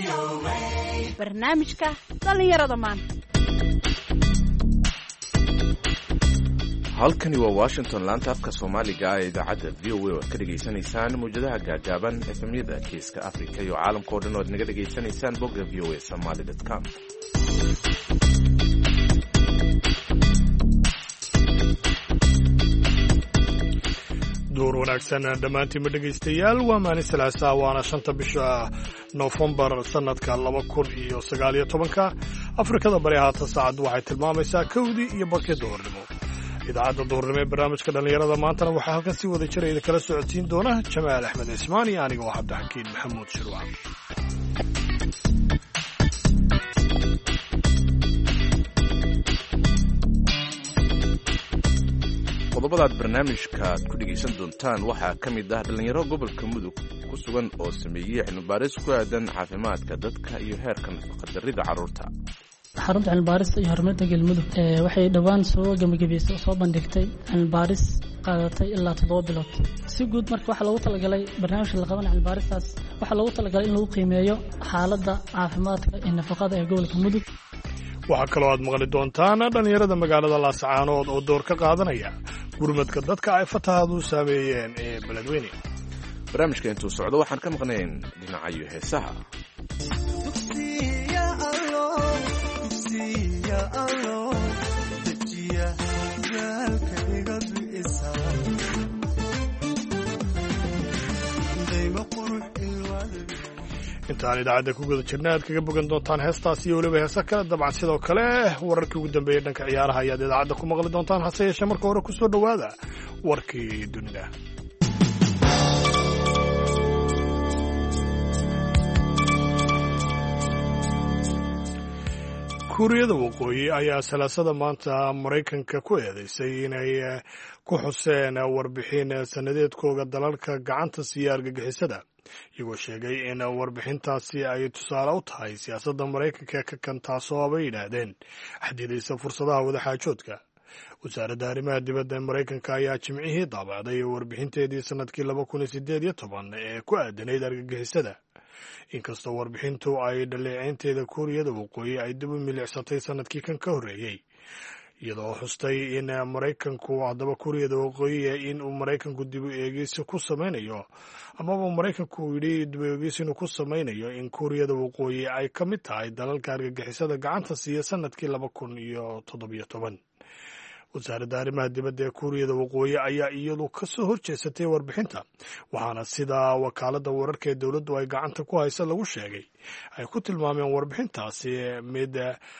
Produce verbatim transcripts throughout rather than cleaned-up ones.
barnaamijka dhalinyarada maanta. halkani waa Washington, laanta afka Soomaaliga ee idaacadda V O A oo ka dhageysanaysaan muujadaha gaagaaban efemyada Geeska Afrika iyo caalamka oo dhan oo naga dhageysanaysaan bogga v o a somali dot com. door wanaagsan dhammaantiinba dhegaystayaal, waa maalin salaasa waana shanta bisha Noofembar sanadka laba kun iyo sagaal iyo tobanka. Afrikada bari haatan saacaddu waxay tilmaamaysaa kowdii iyo barkii duhurnimo. idaacadda duhurnimo ee barnaamijka dhallinyarada maantana waxaa halkan si wada jira idin kala socodsiin doona Jamaal Axmed Ismaan iyo aniga oo Cabdixakiin Maxamuud Shirwac. qodobadaad barnaamijka ku dhegaysan doontaan waxaa ka mid ah dhalinyaro gobolka Mudug ku sugan oo sameeyay cilmi-baaris ku aadan caafimaadka dadka iyo heerka nafaqadarrida carruurta. xarunta cilmi-baarista iyo horumarinta galmudug waxay dhowaan soo gabagabaysay soo bandhigtay cilmi-baaris qaadatay ilaa toddoba bilood. si guud marka waxaa loogu talagalay barnaamijka la qaban cilmi-baaristaas waxaa loogu talagalay in lagu qiimeeyo xaaladda caafimaadka iyo nafaqada ee gobolka Mudug. waxaa kaloo aad maqli doontaan dhalinyarada magaalada Laascaanood oo door ka qaadanaya gurmadka dadka ay fatahaadu saameeyeen ee beledweyne. barnaamijka intuu socdo waxaan ka maqnayn dhinacayo heesaha. intaan idaacadda ku guda jirna aad kaga bogan doontaan heestaas iyo weliba heesa kale. dabcan sidoo kale wararkii ugu dambeeyey dhanka ciyaaraha ayaad idaacadda ku maqli doontaan. hase yeeshee marka hore ku soo dhowaada warkii dunida. kuuriyada waqooyi ayaa salaasada maanta Maraykanka ku eedeysay inay ku xuseen warbixin sanadeedkooga dalalka gacanta siiya argagixisada, iyagoo sheegay in warbixintaasi ay tusaale u tahay siyaasadda Maraykanka ka kan taasoo abay yidhaahdeen xadidaysa fursadaha wadaxaajoodka. wasaaradda arrimaha dibadda ee Maraykanka ayaa jimcihii daabacday warbixinteedii sanadkii laba kun iyo siddeed iyo toban ee ku aadanayd argagixisada. inkastoo warbixintu ay dhaleeceynteeda kuuriyada waqooyi ay dib u milicsatay sanadkii kan ka horreeyey, iyadoo xustay in Maraykanku haddaba kuuriyada waqooyi in uu Maraykanku dib u eegis ku samaynayo amaba Maraykanku uu yidhi dib u eegis inuu ku samaynayo in kuuriyada waqooyi ay ka mid tahay dalalka argagixisada gacanta siiya sanadkii laba kun iyo toddobiyo toban. wasaaradda arrimaha dibadda ee kuuriyada waqooyi ayaa iyadu ka soo horjeesatay warbixinta, waxaana sida wakaaladda wararka ee dowladdu ay gacanta ku haysa lagu sheegay ay ku tilmaameen warbixintaasi mid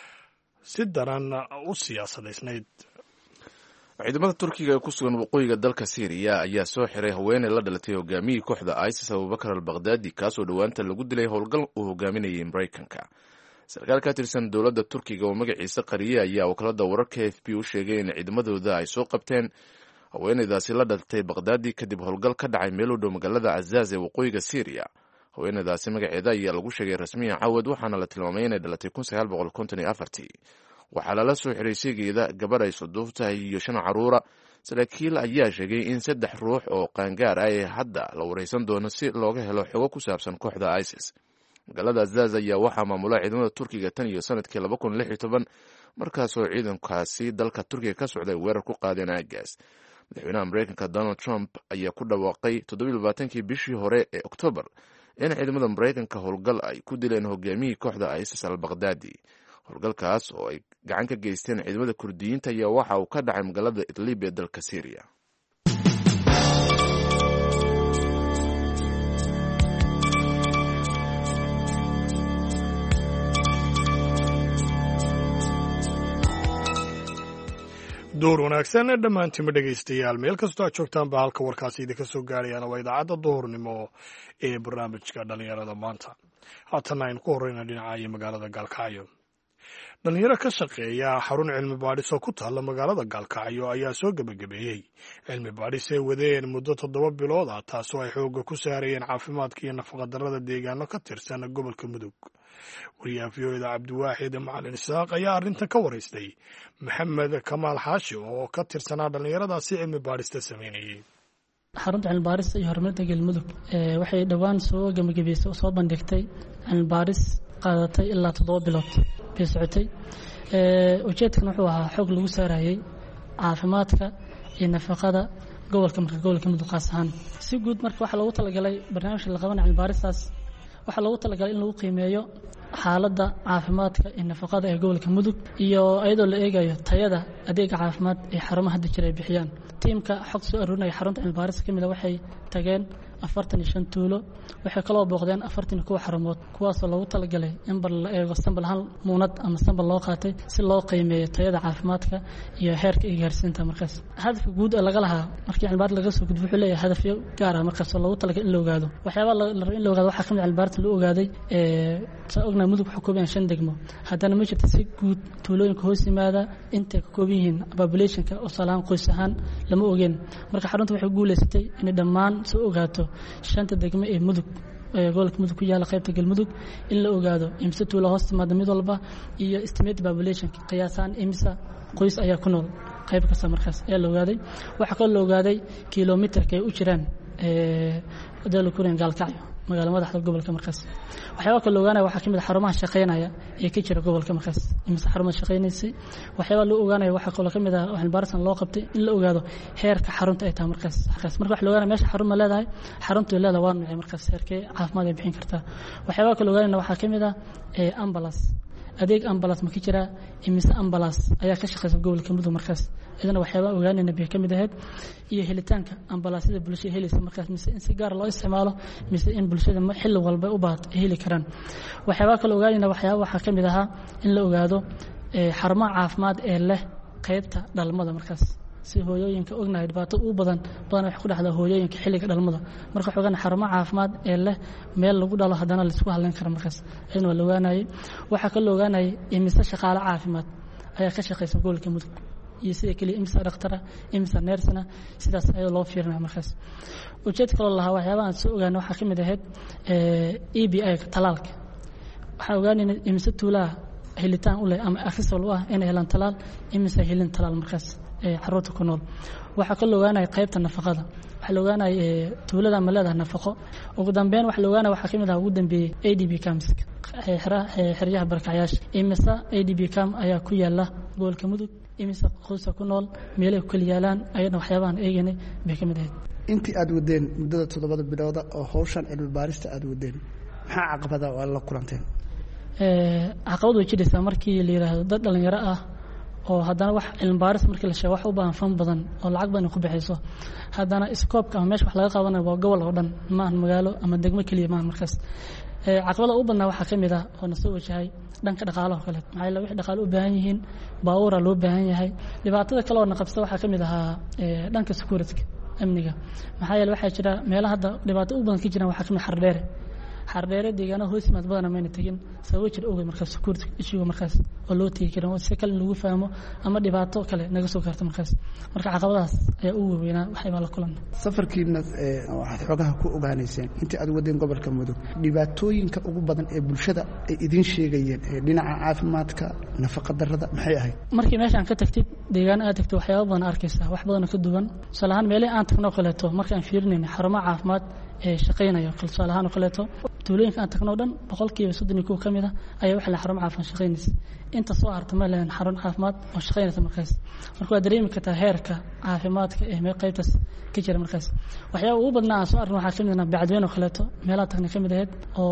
si daran u siyaasadaysnayd. ciidamada Turkiga ee ku sugan waqooyiga dalka Syria ayaa soo xiray haweeney la dhalatay hogaamiyihii kooxda ISIS Abubakar al-Baghdadi, kaasoo dhowaanta lagu dilay howlgal uu hogaaminayay Maraykanka. sarkaal ka tirsan dowladda Turkiga oo magaciisa qariyay ayaa wakaaladda wararka F B u sheegay in ciidamadooda ay soo qabteen haweeneydaasi la dhalatay Baghdadi kadib howlgal ka dhacay meel u dhow magaalada Azaz ee waqooyiga Syria. haweeneydaasi magaceeda ayaa lagu sheegay rasmiyan Cawad, waxaana la tilmaamay inay dhalatay kun sagaal boqol konton iyo afartii. waxaa lala soo xiray seegeeda gabar ay soddon tahay iyo shan carruura. saraakiil ayaa sheegay in saddex ruux oo qaangaar ah ee hadda la wareysan doono si looga helo xogo ku saabsan kooxda ISIS. magaalada Azaz ayaa waxaa maamula ciidamada Turkiga tan iyo sanadkii laba kun lix iyo toban, markaasoo ciidankaasi dalka Turkiga ka socday weerar ku qaadeen aagaas. madaxweynaha Maraykanka Donald Trump ayaa ku dhawaaqay toddoba iyo labaatankii bishii hore ee Oktoobar in ciidamada Maraykanka howlgal ay ku dileen hogaamiyihii kooxda ISIS al-Baghdadi. howlgalkaas oo ay gacan ka geysteen ciidamada Kurdiyiinta ayaa waxa uu ka dhacay magaalada Idlib ee dalka Syria. door wanaagsan dhammaantiinba dhegaystayaal, meel kastoo aad joogtaanba halka warkaasi idinka soo gaarayaan waa idaacadda duhurnimo ee barnaamijka dhalinyarada maanta. haatan aynu ku horeyna dhinaca magaalada Gaalkacyo. dhalinyaro ka shaqeeya xarun cilmi baadhis oo ku taalla magaalada Gaalkacyo ayaa soo gabagabeeyey cilmi baadhis ay wadeen muddo toddoba bilood ah, taasoo ay xoogga ku saarayeen caafimaadka iyo nafaqadarrada deegaano ka tirsan gobolka Mudug. wariyaha v o da Cabdiwaaxid Macalin Isaaq ayaa arrintan ka waraystay Maxamed Kamaal Xaashi oo ka tirsanaa dhalinyaradaasi cilmi baadhista sameynayay. xarunta cilmi baaris iyo horumarinta galmudug waxay dhawaan soo gabagabeysay oo soo bandhigtay cilmi baaris qaadatay ilaa toddoba bilood bay socotay ujeedkan wuxuu ahaa xog lagu saarayay caafimaadka iyo nafaqada gobolka marka gobolka mudug qaas ahaan si guud marka waxa loogu talagalay barnaamijka la qabanay cilmi baaristaas waxa loogu talagalay in lagu qiimeeyo xaaladda caafimaadka iyo nafaqada ee gobolka mudug iyo iyadoo la eegayo tayada adeega caafimaad ee xarumaha hadda jira ay bixiyaan tiimka xog soo aruurinaya xarunta cilmi baaris ka mid ah waxay tageen afartan iyo shan tuulo waxay kaloo booqdeen afartan iyo kow xarumood kuwaasoo loogu talagalay in bar la eego sambal hal muunad ama sambal loo qaatay si loo qiimeeyo tayada caafimaadka iyo heerka iyo gaarsiinta markaas hadafka guud ee laga lahaa markii cilmi baaris laga soo gudbo wuxuu leeyahay hadafyo gaar ah markaas oo loogu talagalay in la ogaado waxyaabaha la rabo in la ogaado waxaa ka mid cilmi baaris loo ogaaday ee sa ogna mudug wuxuu kooban yahay shan degmo haddana ma jirto si guud tuulooyinka hoos yimaada intay ka kooban yihiin populationka oo salaan qoys ahaan lama ogeen marka xarunta waxay guuleysatay in dhammaan soo ogaato shanta degmo ee mudug ee gobolka mudug ku yaala qaybta galmudug in la ogaado imsa tuulo hoos timaada mid walba iyo estimate population qiyaasaan imsa qoys ayaa ku nool qayb kasta markaas ayaa la ogaaday waxa kale la ogaaday kilomitarka ay u jiraan ee wadada kureen gaalkacyo magaala madaxda gobolka markaas waxyaabo kale ogaanaya waxaa kamid ah xarumaha shaqeynaya ee ka jira gobolka markaas imisa xarumaha shaqeynaysay waxyaabo loo ogaanaya waxaa kale kamid ah waxaan baarisan loo qabtay in la ogaado heerka xarunta ay tahay markaas markaas marka wax la ogaanaya meesha xarun ma leedahay xaruntu leedahay waa nooc markaas heerkee caafimaad ay bixin kartaa waxyaabo kale ogaanaya waxaa kamid ah ee ambulance adeeg ambulance ma ka jira imisa ambulance ayaa ka shaqeysa gobolka mudug markaas idana waxyaabo ogaanayna bay kamid ahayd iyo helitaanka ambulance-da bulshada helaysa markaas mise in si gaar loo isticmaalo mise in bulshada xilli walba u baahato ay heli karaan waxyaabo kale ogaanayna waxyaabo waxaa kamid ahaa in la ogaado xarumaha caafimaad ee leh qaybta dhalmada markaas si hooyooyinka ognahay dhibaato u badan badan wax ku dhaxda hooyooyinka xilliga dhalmada marka xoogana xarumaha caafimaad ee leh meel lagu dhalo hadana la isku haleyn karo markaas ayna la ogaanay waxa kale loo ogaanay imisa shaqaale caafimaad ayaa ka shaqeysa gobolka mudug iyo sida kale imisa dhaqtara imisa neersana sidaas ayaa loo fiirinaa markaas ujeedka kale lahaa waxyaabaha aan soo ogaanay waxa kamid ahayd E B I talaalka waxa ogaanay imisa tuulaa helitaan u leh ama accessible u ah inay helaan talaal imisa helin talaal markaas ee xarunta ku nool waxa kale loo ogaanay qaybta nafaqada waxa loo ogaanay tuulada ma leedahay nafaqo ugu dambeyn waxa loo ogaanay waxa kamid ah ugu dambeeyay A D B camps xeryaha barakacayaasha imisa A D B camp ayaa ku yaala gobolka mudug imisa qoyska ku nool meelay ku kala yaalaan ayadana waxyaabahan eeganay bay kamid ahayd intii aad wadeen muddada toddobada bilooda oo hawshan cilmi baarista aad wadeen maxaa caqabada oo la kulanteen ee caqabadu jiraysa markii la yiraahdo dad dhalinyaro ah oo hadana wax cilmi baaris markii la sheego wax u baahan fan badan oo lacag badan ku bixiyso hadana scope-ka ama meesha wax laga qabanayo waa gobol oo dhan ma aha magaalo ama degmo kaliya ma markaas ee caqabada u badnaa waxa kamid ah oo na soo wajahay dhanka dhaqaalaha kale maxay la wixii dhaqaale u baahan yihiin baawura loo baahan yahay dhibaatada kale oo na qabsada waxa kamid ah ee dhanka security amniga maxay la waxa jira meelaha hadda dhibaato u badan ka jiraan waxa kamid xardheer xardheer deegaano hoos maad badan ma tagin sabab jir oogay markaas security issue markaas oo loo tagi karo oo si kale lagu fahmo ama dhibaato kale naga soo gaarto markaas marka caqabadaas ayaa u weynaa waxay ma la kulanay safarkiina ee waxaad xogaha ku ogaanayseen intii aad wadeen gobolka mudug dhibaatooyinka ugu badan ee bulshada ay idin sheegayeen ee dhinaca caafimaadka nafaqa darrada maxay ahayd markii meeshaan ka tagtid deegaan aad tagtid waxyaabo badan arkaysa wax badan ka duwan salahan meelay aan tagno kaleeto markaan fiirinayna xarumaha caafimaad ee shaqeynaya qalsaalahan kaleeto tuulooyinka aan tagno dhan boqolkiiba soddon iyo kow ka mid ah ayaa wax la xarumo caafimaad shaqeynaysa inta soo hartay ma leeyahay xarun caafimaad oo shaqeynaysa markaas marka waa dareemi kartaa heerka caafimaadka ee meel qaybtaas ka jira markaas waxyaabo ugu badnaa aan soo arrin waxaa kamid ah bacdweyne kaleeto meelaha tagna kamid ahayd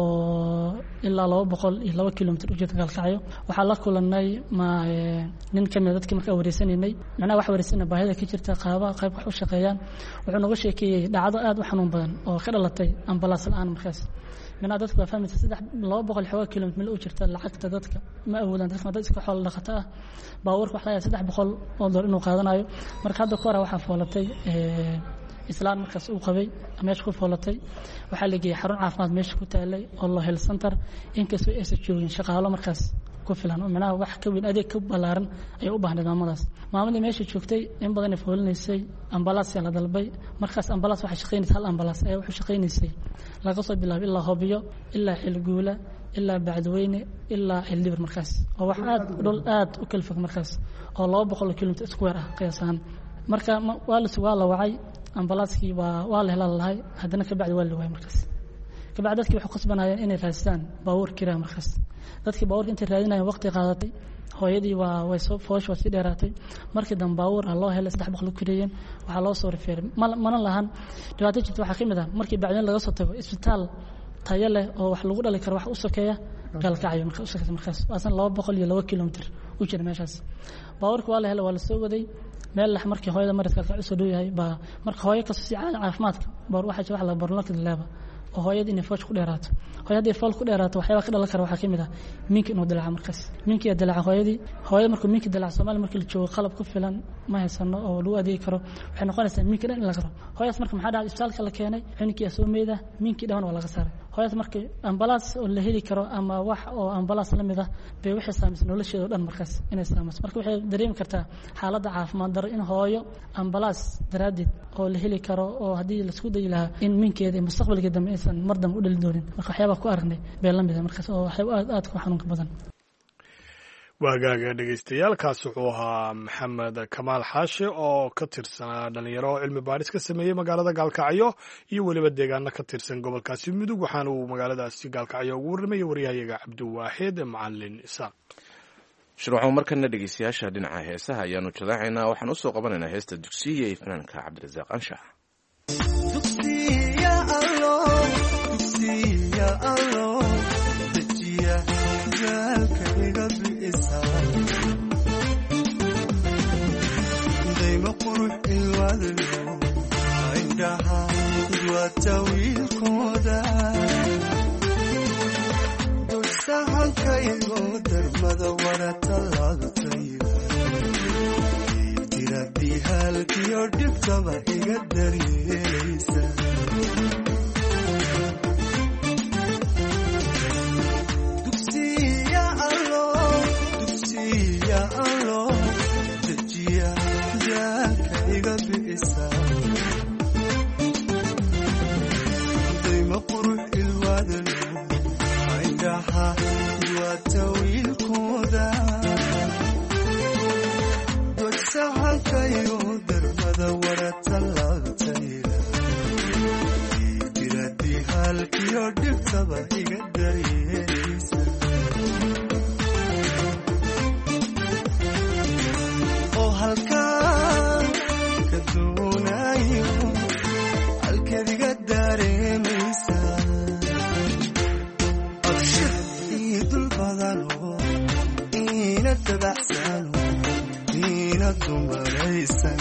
oo ilaa laba boqol iyo laba kilomitir u jirta gaalkacyo waxaa la kulanay ma nin kamid ah dadkii markaa wareysanaynay macnaha wax wareysanay baahida ka jirta qaaba qayb wax u shaqeeyaan wuxuu nooga sheekeeyay dhacdo aad u xanuun badan oo ka dhalatay ambalaas la'aan markaas mina dadku waa fahmaysa saddex laba boqol xogaa kilomitir meel u jirta lacagta dadka ma awoodaan dadka dad iska xoolo dhaqato ah baawarka waxa laga saddex boqol oo dollar inuu qaadanayo marka hadda ku hore waxaa foolatay ee islaan markaas uu qabay meesha ku foolatay waxaa la geeyay xarun caafimaad meesha ku taalay oo loo health center inkastoo aysan joogin shaqaalo markaas ku filan oo macnaha wax ka weyn adeeg ka balaaran ay u baahnayd maamadaas maamadii meesha joogtay in badan ay foolinaysay ambalaas la dalbay markaas ambalaas waxa shaqeynaysa hal ambalaas ay wax shaqeynaysay laga soo bilaabo ilaa Hobiyo ilaa Xilguula ilaa Bacdweyne ilaa Xildhibar markaas oo wax aad dhul aad u kala fog markaas oo laba boqol kilomitir square ah qiyaasan marka waa la waa la wacay ambalaaskii waa waa la helalahay haddana ka bacdi waa la waayay markaas ka bacdi dadkii waxay qasbanayeen inay raadsadaan baabuur kiraa markaas dadkii baabuurka intay raadinayeen waqti qaadatay hooyadii waa way soo foosh waa si dheeraatay markii dambe baabuur loo helay saddex boqol ku kireeyeen waxa loo soo rifeeray mana lahan dhibaato jirta waxa kamid ah markii bacdin laga soo tago isbitaal tayo leh oo wax lagu dhali karo wax u sokeeya galkacyo markaas u sokeeya markaas waasan laba boqol iyo laba kiiloomitir u jira meeshaas baabuurka waa la helay waa la soo waday meel lax markii hooyada maradka ka soo dhow ba marka hooyo ka soo caafimaadka baar waxa wax la barno ka dilaaba oo hooyada inay foosh ku dheeraato hooyada fool ku dheeraato waxyaaba ka dhalan kara waxa kamid ah minki inuu dilaaca markaas minki ya dilaaca hooyadii hooyada markuu minki dilaaca Soomaali markii la joogo qalab ku filan ma haysano oo lagu adeegi karo waxay noqonaysaa minki dhan in la garo hooyadaas marka maxaa dhacay isbitaalka la keenay xininkii soo meeyda minki dhan waa laga saaray hooyada markii ambalaas oo la heli karo ama wax oo ambalaas la mid ah bay wixii saameysay nolosheeda dhan markaas inay saameysay marka waxay dareemi kartaa xaaladda caafimaad darro in hooyo ambalaas daraadid oo la heli karo oo hadii la isku day lahaa in minkeeda mustaqbalka dambe aysan mar dambe u dhali doonin marka waxyaaba ku aragnay bay la mid ah markaas oo waxay aad aad ku xanuun badan waagaaga dhagaystayaalkaas wuxuu ahaa maxamed kamaal xaashi oo ka tirsanaa dhalinyaro cilmi baaris ka sameeyey magaalada gaalkacyo iyo weliba deegaano ka tirsan gobolkaasi mudug waxaana uu magaaladaasi gaalkacyo ugu warramayay waryahayaga cabdiwaaxid macalin isaaq shirwaxo markana dhegeystayaasha dhinaca heesaha ayaanu jadaacaynaa waxaan usoo qabanaynaa heesta dugsiya iyo fanaanka cabdirasaaq anshax dayma qurux ilwaadlo indhaha duwatawiilkooda dulsahankaygo darmada waratalaadutayda diradihaalkiyo dhibtaba iga daryeelaysa dayma qurux ilwaadalo indhaha duwatawiilkooda dodsahankayo darmada waratalaabtayda diradihaalkiyo dhibtaba iga daryeelaysa oo halkaa ka doonayo halkadiga dareemaysa abshir ii dul badano ina dabacsano ina dumaraysan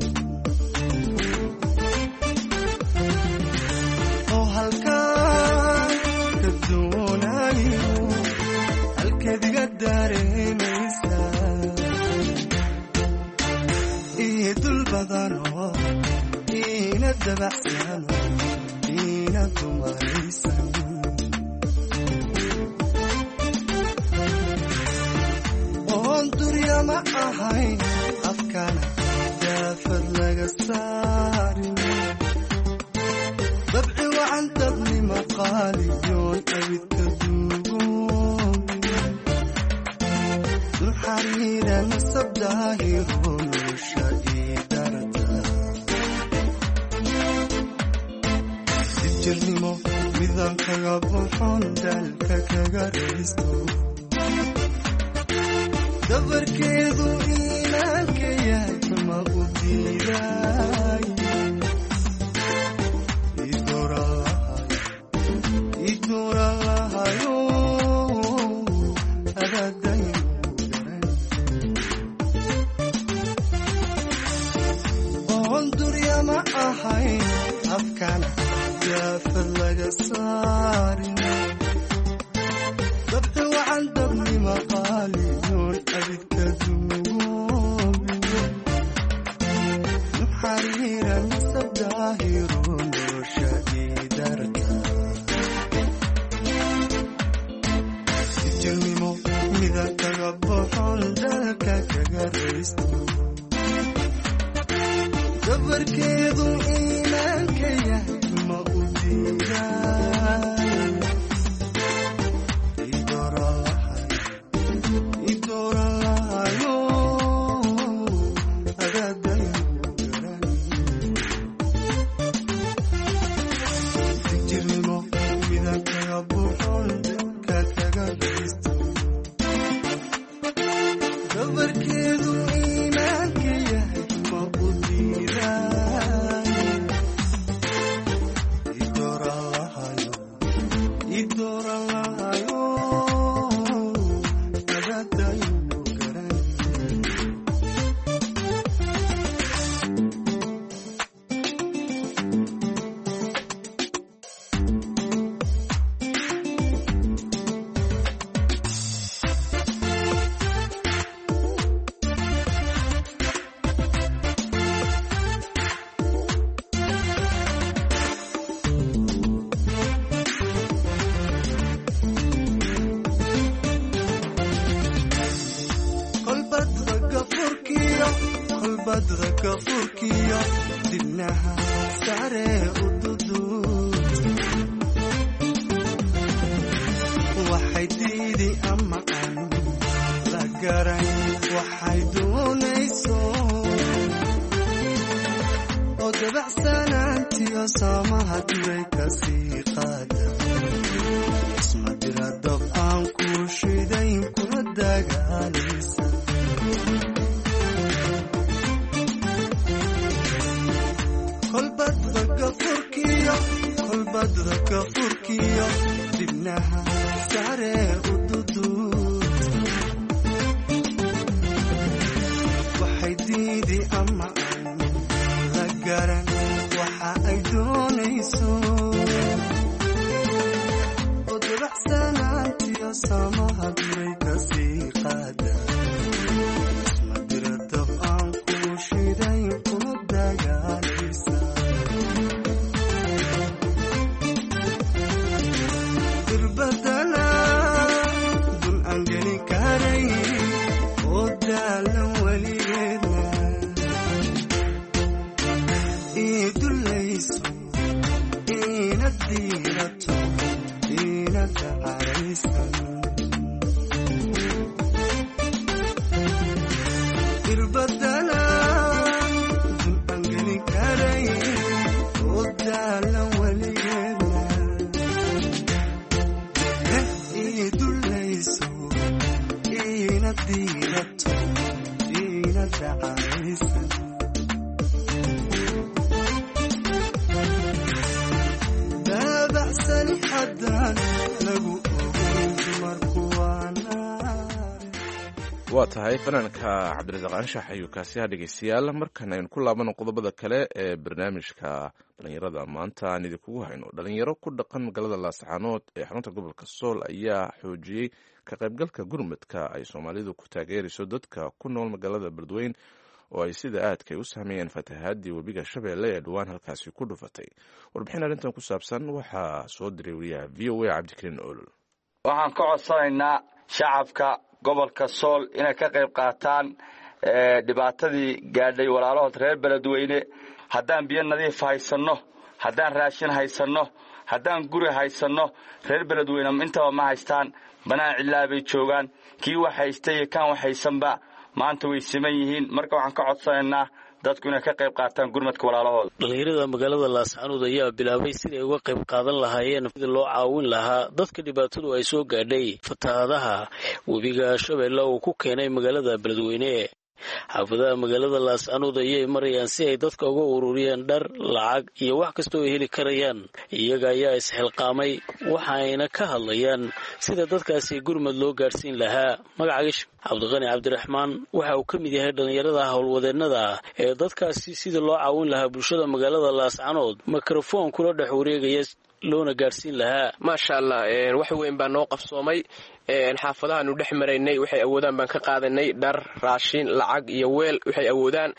oo halkaa ka doonayo halkadiga dareemaysa ii dul badano ina dabacsano ina dumaraysan oon durya ma ahayn afkana daafad laga saarin dabci wacan dabni maqaaliyoon abidka duugoobin dul xariira nasabdaahiro nolosha ii darata jirnimo midaan kaga buuxoon daalka kaga raysto dabarkeedu iimaanka yahay ma u diiday idoora lahayo adadayn oon durya ma ahayn afkana daafad laga saarin dabci wacan dabni maqaaliyoon abidka duugoobin nuxariira nasabdaahiro nolosha ii darta jirnimo mida kaga boxon dalka kaga raysto dabarkeedu iimaanka yahay ma u diiday idoora lahayo adadayn gafurkiyo dibnaha sare u duduud waxay diidi ama aan la garan waxay doonayso oo dabacsanaantiyo saamaha diray kasii qaada isma dira dab aan ku shidayn kuna dagaalaysa kolbadda gafurkiyo kolbadda gafurkiyo dibnaha sare u duduud waxay diidi ama aan la garan waxa ay doonayso oo dabacsanaantiyo saamaha diray kasii qaada isma dira dab aan ku shidayn kuna dagaalaysa irbadana dun aan geli karay oo daalan weligeedna ii dulayso iina diirato iina dacaraysan irbadana dun aan geli karay oo daalan weligeedna ii dulayso iina diirato iina dacaraysan daabacsani haddaan lagu ogayn dumarku waana waa tahay fanaanka cabdirasaaq anshax ayuu kaasiha dhegeystayaal markan aynu ku laabano qodobada kale ee barnaamijka dhalinyarada maanta aan idinkugu hayno dhalinyaro ku dhaqan magaalada laascaanood ee xarunta gobolka sool ayaa xoojiyey ka qaybgalka gurmadka ay soomaalidu ku taageerayso dadka ku nool magaalada beledweyn oo ay sida aadkay u saameeyeen fatahaadii webiga shabeelle ee dhowaan halkaasi ku dhufatay warbixin arrintan ku saabsan waxaa soo diray wariyaha v o a cabdikariin oolol waxaan ka codsanaynaa shacabka gobolka sool inay ka qayb qaataan dhibaatadii gaadhay walaalahood reer beledweyne haddaan biyo nadiif haysanno haddaan raashin haysanno haddaan guri haysanno reer beledweyne intaba ma haystaan banaan cidlaa bay joogaan kii wax haystay iyo kaan wax haysanba maanta way siman yihiin marka waxaan ka codsanaynaa dadku inay ka qayb qaataan gurmadka walaalahooda dhalinyarada magaalada laascaanood ayaa bilaabay siday uga qayb qaadan lahaayeen sidii loo caawin lahaa dadka dhibaatadu ay soo gaadhay fatahaadaha webiga shabeelle uu ku keenay magaalada beledweyne xaafadaha magaalada laascaanood ayay marayaan si ay dadka uga ururiyeen dhar lacag iyo wax kastoo ay heli karayaan iyaga ayaa isxilqaamay waxayna ka hadlayaan sida dadkaasi gurmad loo gaadhsiin lahaa magacagish cabdiqani cabdiraxmaan waxa uu ka mid yahay dhalinyarada howlwadeennada ah ee dadkaasi sida loo caawin lahaa bulshada magaalada laascaanood mikrofon kula dhex wareegaya loona gaadhsiin lahaa maasha allah wax weyn baa noo qabsoomay xaafadahaanu dhex maraynay waxay awoodaan baan ka qaadanay dhar raashin lacag iyo weel waxay awoodaan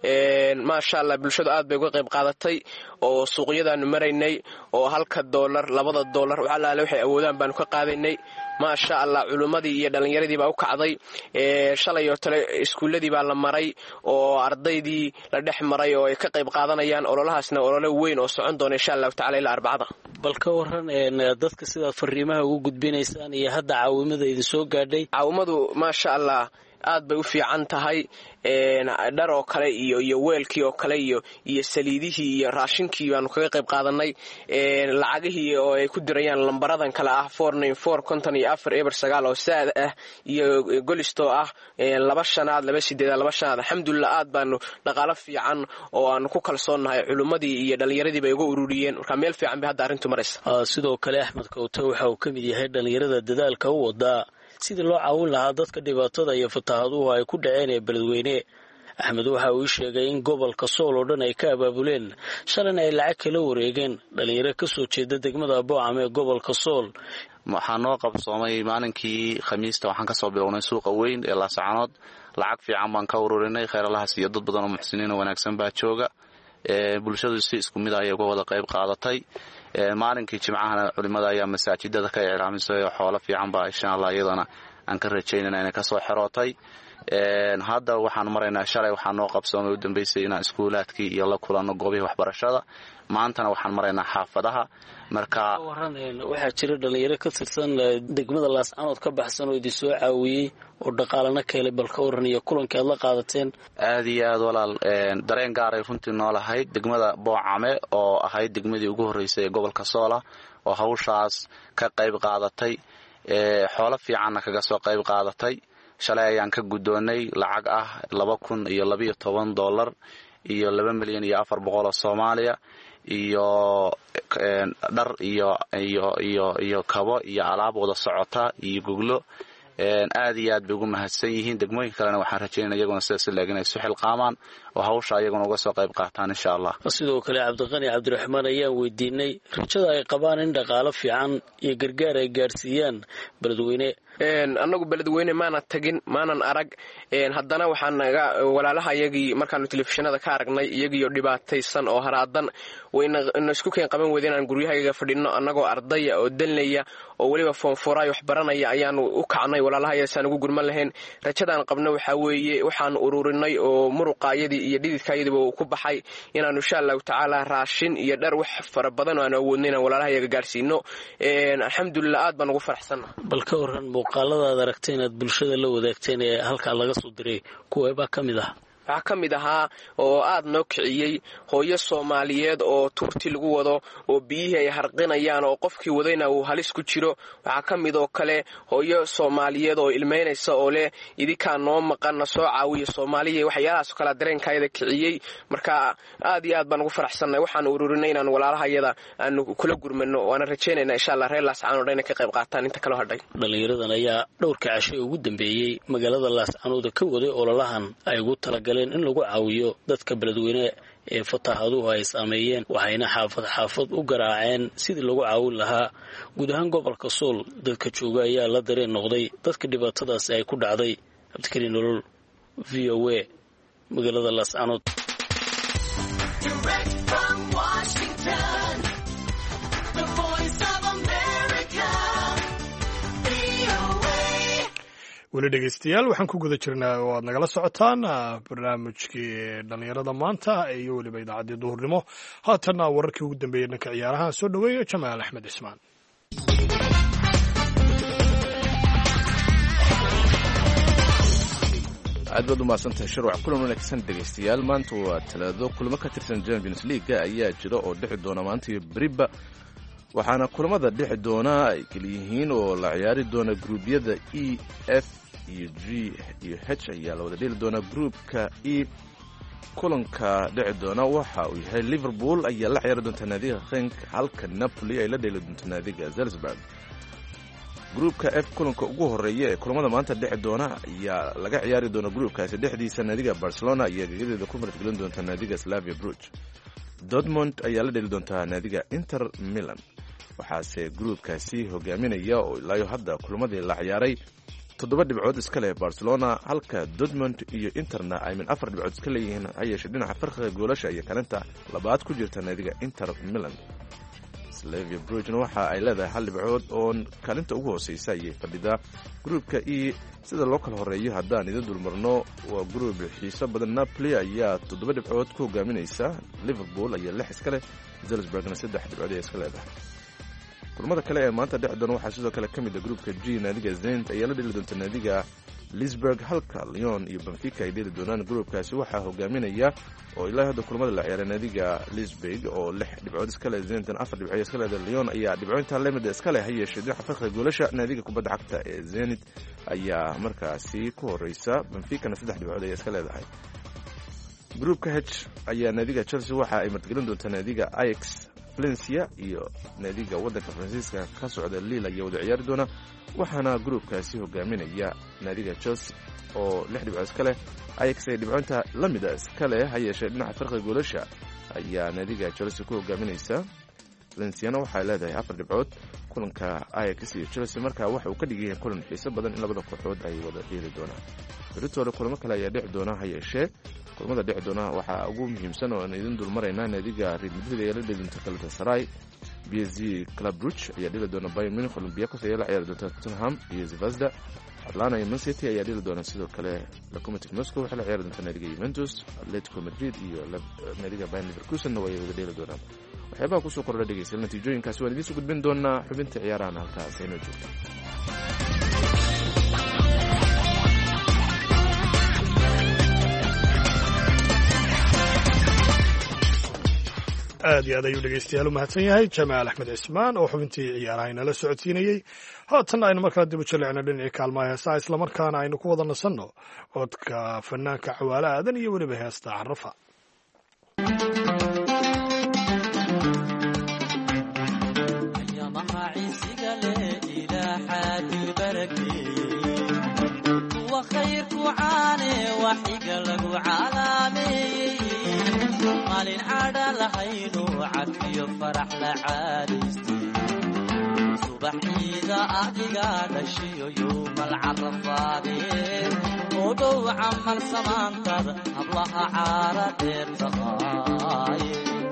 maasha allah bulshadu aad bay uga qayb qaadatay oo suuqyadaanu maraynay oo halka doolar labada doolar waxalaale waxay awoodaan baanu ka qaadanay maasha allah culummadii iyo dhallinyaradii baa u kacday shalay oo tale iskuulladii baa la maray oo ardaydii la dhex maray oo ay ka qayb qaadanayaan ololahaasna olole weyn oo socon doona insha allahu tacala ilaa arbacada bal ka waran dadka sidaad fariimaha ugu gudbinaysaan iyo hadda caawimada idin soo gaadhay caawimadu maasha allah aad bay u fiican tahay dhar oo kale iyo iyo weelkii oo kale iyo iyo saliidihii iyo raashinkii baanu kaga qayb qaadanay lacagihii oo ay ku dirayaan lambaradan kale ah konton iyo afar eber sagaal oo saad ah iyo golistoo ah laba shanaad laba sideedaad laba shanaad alxamdulilah aad baanu dhaqaalo fiican oo aanu ku kalsoonnahay culummadii iyo dhallinyaradii bay uga ururiyeen markaa meel fiican bay hadda arrintu maraysa sidoo kale axmed kawte waxa uu ka mid yahay dhallinyarada dadaalka u wadaa sidii loo caawin lahaa dadka dhibaatada iyo fataahaduhu ay ku dhaceen ee beledweyne axmed waxa uu sheegay in gobolka sool oo dhan ay ka abaabuleen shalan ay lacag kala wareegeen dhalinyaro ka soo jeeda degmada boocam ee gobolka sool waxaa noo qabsoomay maalinkii khamiista waxaan kasoo bilownay suuqa weyn ee laascaanood lacag fiican baan ka ururinay kheyralahaas iyo dad badan oo muxsiniin oo wanaagsan baa jooga bulshadu si isku mid ayay uga wada qayb qaadatay maalinkii jimcahana culimada ayaa masaajidada ka iclaamisay xoolo fiican baa insha allah iyadana aan ka rajaynana inay kasoo xerootay hadda waxaan maraynaa shalay waxaa noo qabsoomay u dambaysay inaan iskuulaadkii iyo la kulanno goobihii waxbarashada maantana waxaan maraynaa xaafadaha marka waxaa jira dhalinyaro ka tirsan degmada laascanood ka baxsan oo idin soo caawiyey oo dhaqaalana ka helay bal ka waran iyo kulankii aad la qaadateen aad iyo aad walaal dareen gaaray runtii noolahayd degmada boocame oo ahayd degmadii ugu horreysay ee gobolka soola oo hawshaas ka qayb qaadatay xoolo fiicanna kaga soo qayb qaadatay shalay ayaan ka guddoonnay lacag ah laba kun iyo labiyo toban dollar iyo laba milyan iyo afar boqol oo soomaaliya iyo dhar iyo iyo iyo iyo kabo iyo alaab wada socota iyo goglo aad iyo aad bay ugu mahadsan yihiin degmooyinka kalena waxaan rajaynaya iyaguna sidaas laagin ay su xilqaamaan oo hawsha iyaguna uga soo qayb qaataan insha allah sidoo kale cabdiqani cabdiraxmaan ayaan weydiinay rajada ay qabaan in dhaqaalo fiican iyo gargaar ay gaarsiiyaan beledweyne annagu beledweyne maanan tagin maanan arag haddana waxaan naga walaalaha iyagii markaanu telefishinada ka aragnay iyagiioo dhibaataysan oo haraadan wayna isku keen qaban weyda inaan guryahayaga fadhinno annagoo ardaya oo dalnaya oo weliba foonfooraay wax baranaya ayaanu u kacnay walaalahayasaan ugu gurman lahayn rajadaan qabno waxaa weeye waxaanu ururinay oo muruqaayadii iyo dhididkaayadiiba ku baxay inaanu insha allahu tacaala raashin iyo dhar wax fara badan oo aanu awoodno inaan walaalahayaga gaarsiino alxamdulilah aad baan ugu faraxsanna bal ka waran muuqaalada aad aragtay inaad bulshada la wadaagteen ee halkaa laga soo diray kuweebaa ka mid ah waxaa ka mid ahaa oo aad noo kiciyey hooyo soomaaliyeed oo tuurti lagu wado oo biyihii ay harqinayaan oo qofkii wadayna uu halis ku jiro waxaa ka mid oo kale hooyo soomaaliyeed oo ilmaynaysa oo leh idinkaa noo maqanna soo caawiya soomaaliya waxyaalahaas oo kale dareenkaayada kiciyey marka aad iyo aad baan ugu faraxsannay waxaanu ururinay inaan walaalahayada aanu kula gurmano waana rajaynaynaa insha allah reer laascanood inay ka qayb qaataan inta kaloo hadhay dhallinyaradan ayaa dhowrka cashay ugu dambeeyey magaalada laascanooda ka waday ololahan ay ugu talagaleen in lagu caawiyo dadka beledweyne ee fataahaduhu ay saameeyeen waxayna xaafad xaafad u garaaceen sidii lagu caawin lahaa guud ahaan gobolka sool dadka jooga ayaa la dareen noqday dadka dhibaatadaasi ay ku dhacday cabdikariin nolol v o a magaalada laascanood weli dhegeystayaal waxaan ku guda jirnaa oo aad nagala socotaan barnaamijkii dhallinyarada maanta iyo weliba idaacaddii duhurnimo haatanna wararkii ugu dambeeyey dhanka ciyaaraha soo dhoweeya jamaal axmed cismaan aad baad u mahadsantahay sharwac kulan wanaagsan dhegaystayaal maanta waa talaado kulamo ka tirsan champions leaga ayaa jira oo dhexi doona maanta iyo beriba waxaana kulamada dhexi doonaa ay keliyihiin oo la ciyaari doona gruubyada e f iyo g iyo h ayaa la wada dheli doonaa gruupka e kulanka dhexi doona waxa uu yahay liverpool ayaa la ciyaari doonta naadiga henk halka napoli ay la dheli doonta naadiga salzburg gruupka f kulanka ugu horeeya ee kulamada maanta dhexi doona ayaa laga ciyaari doona gruupkaasi dhexdiisa naadiga barcelona ayaa gegadeeda ku martgelin doonta naadiga slavia bruge dortmund ayaa la dheli doontaa naadiga inter milan waxaase gruupkaasi hogaaminaya oo ilaayo hadda kulamadii la ciyaaray toddoba dhibcood iska leh barcelona halka dortmund iyo interna ay min afar dhibcood iska leeyihiin ha yeeshee dhinaca farqiga goolasha iyo kalinta labaad ku jirta naadiga inter milan slavia brugna waxa ay leedahay hal dhibcood oo kaalinta ugu hooseysa ayay fadhidaa gruupka e sida loo kala horeeyo haddaan idin dulmarno waa gruub xiiso badan napoli ayaa toddoba dhibcood ku hogaaminaysa liverpool ayaa lix iska leh salzburgna saddex dhibcood ayaa iska leedahay kulamada kale ee maanta dhex doona waxaa sidoo kale ka mid a gruupka g naadiga zent ayaa la dheli doonta naadiga lisburg halka leon iyo benfica ay dheli doonaan gruupkaasi waxaa hogaaminaya oo ilaa hadda kulamada la ciyaaray naadiga lisburg oo lix dhibcood iska leh zentan afar dhibcood iska leeda leon ayaa dhibcointa lemida iska leh ha yeeshee dhinaca farqiga goolasha naadiga kubadda cagta ee zenit ayaa markaasi ku horeysa benficana saddex dhibcood ayaa iska leedahay gruupka h ayaa naadiga chelsea waxa ay martgelin doonta naadiga ix valencia iyo naadiga waddanka faransiiska ka socda liil ayaa wada ciyaari doona waxaana gruupkaasi hogaaminaya naadiga chelsea oo lix dhibcood iska leh ix ay dhibcointa la mida iska leh ha yeeshee dhinaca farqiga goolasha ayaa naadiga chelsea ku hogaaminaysa valenciana waxay leedahay afar dhibcood kulanka ix iyo chelsea markaa waxa uu ka dhigan yahay kulan xiiso badan in labada kooxood ay wada dheeli doonaan beritoole kulamo kale ayaa dhexi doona ha yeeshee kulamada dhexi doona waxaa ugu muhiimsan oo aan idin dulmaraynaa naadiga real madrid ayaa la dheli doonta galatasaray b s g club bruge ayaa dhili doona bayern munich. olympiacos ayaa la ciyaari doonta tottenham iyo zvezda. atlanta iyo man city ayaa dhili doona sidoo kale. locomotive moscow waxay la ciyaari doonta naadiga juventus. atletico madrid iyo naadiga bayern leverkusenna way wada dhili doonaan. waxyaabaha kusoo kordha dhegeystayaal natiijooyinkaasi waan idiin soo gudbin doonaa xubinta ciyaarahan halkaas aynoo joogto. aad iyo aad ayuu dhegeystayaal u mahadsan yahay jamaal axmed cismaan oo xubintii ciyaaraha inala socodsiinayey. haatanna aynu markaa dib u jalecno dhinacii kaalmaha heesaha islamarkaana aynu ku wada nasanno codka fanaanka cawaale aadan iyo weliba heesta carafa. maalin cadha lahaynu cafiyo farax la caadaystay subaxiida adiga dhashiyo yowmal carafaadeen oo dhow camal samaantada hablaha caara dheer taqaaye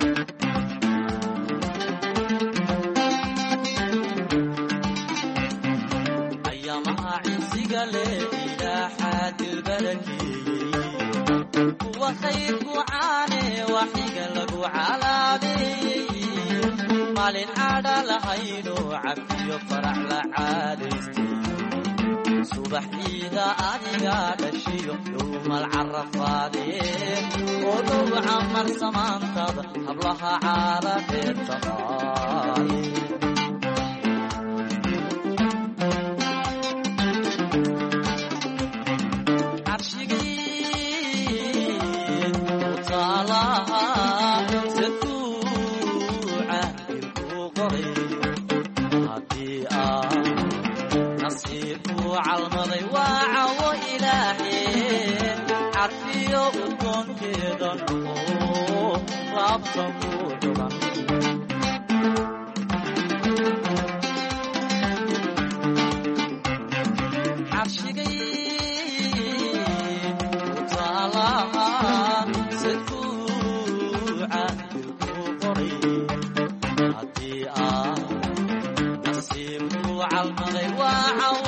ayaamaha ciisiga leh ilaa xaadilbarakeeyey kuwa khayrku caane waxiga lagu calaameeyey maalin cadha lahayno cafiyo farax la caadaystay subaxiida adiga dhashiyo yowmal carafaadeen oo dhow camal samaantada hablaha caara dheer taqaaye calmaday waa cawo ilaahe carfiyo udgoonkeeda oo laabtan ku dhugan carshigay utaalaha sakuuca dilku qoray haddii ah nasiibku calmaday waa cawo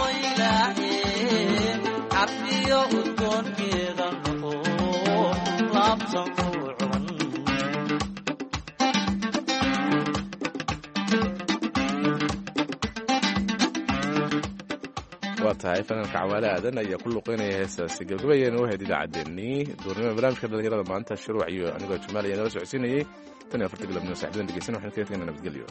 carfiyo udgoonkeeda noqo laabtan ku cuban waa tahay fanaanka cawaale aadan ayaa ku luqeynaya heestaasi gabagabayeen u ahayd idaacaddeenii duurnimada barnaamijka dhalinyarada maanta shuruuc iyo anigoo jamaal ayaa nala socodsiinayey tan iyo afarta galabnimo saaxiibadan dhegeysan waxaan kaga tegnaa nabadgelyo.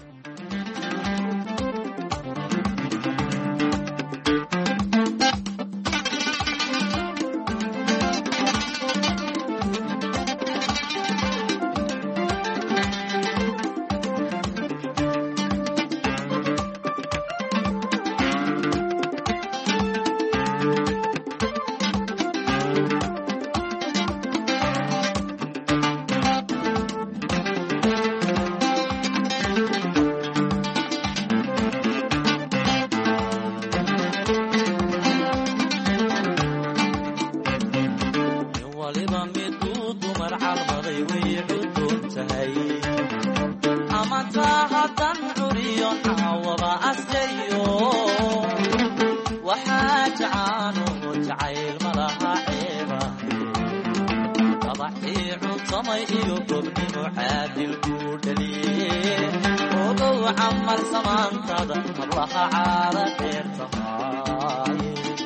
camal samaantada hablaha caara dheer tahay